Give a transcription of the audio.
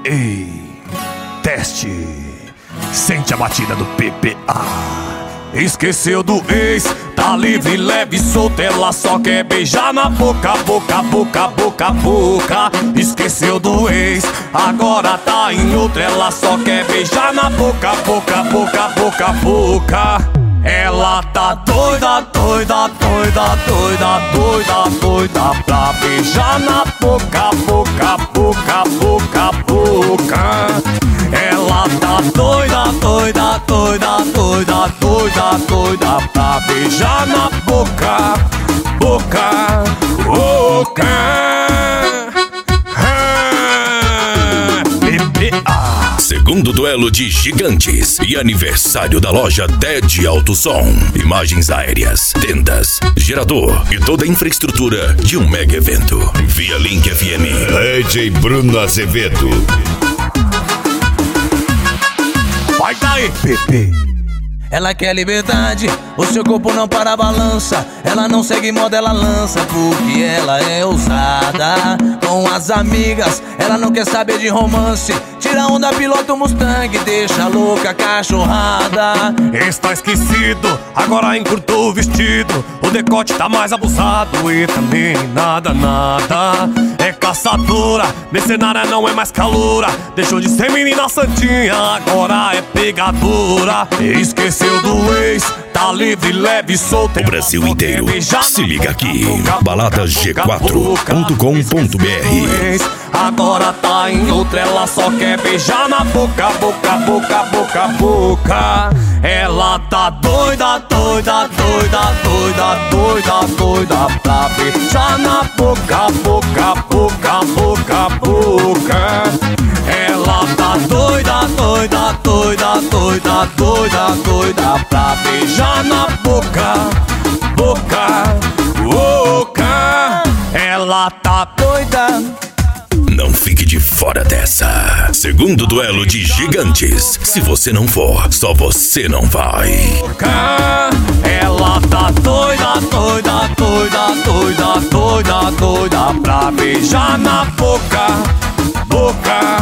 Ei, teste. Sente a batida do PPA. Esqueceu do ex, tá livre, leve, solta. Ela só quer beijar na boca, boca, boca, boca, boca. Esqueceu do ex, agora tá em outra. Ela só quer beijar na boca, boca, boca, boca, boca. Ela tá doida, doida, doida, doida, doida, doida pra beijar na boca, boca, boca, boca, boca. Ela tá doida, doida, doida, doida, doida, doida pra beijar na boca, boca, boca. Segundo duelo de gigantes e aniversário da loja TED Alto Som. Imagens aéreas, tendas, gerador e toda a infraestrutura de um mega evento. Via Link FM. DJ Bruno Azevedo. Vai daí, Pepe. Ela quer liberdade, o seu corpo não para a balança. Ela não segue moda, ela lança, porque ela é ousada. Com as amigas, ela não quer saber de romance. Tira onda, pilota o Mustang, deixa louca a cachorrada. Está esquecido, agora encurtou o vestido. O decote tá mais abusado e também nada, nada. É caçadora, mercenária não é mais caloura. Deixou de ser menina santinha, agora é pegadora. Esqueceu do ex, tá livre, leve, solta. O Brasil inteiro se liga aqui. baladasg4.com.br. Agora tá em outra, ela só quer beijar na boca, boca, boca, boca, boca. Ela tá doida, doida, doida, doida, doida, doida pra beijar na boca, boca, boca, boca, boca. Ela tá doida, doida, doida, doida, doida, doida pra beijar na boca, boca, boca. Ela tá doida. Não fique de fora dessa. Segundo duelo de gigantes. Se você não for, só você não vai. Ela tá doida, doida, doida, doida, doida, doida pra beijar na boca, boca.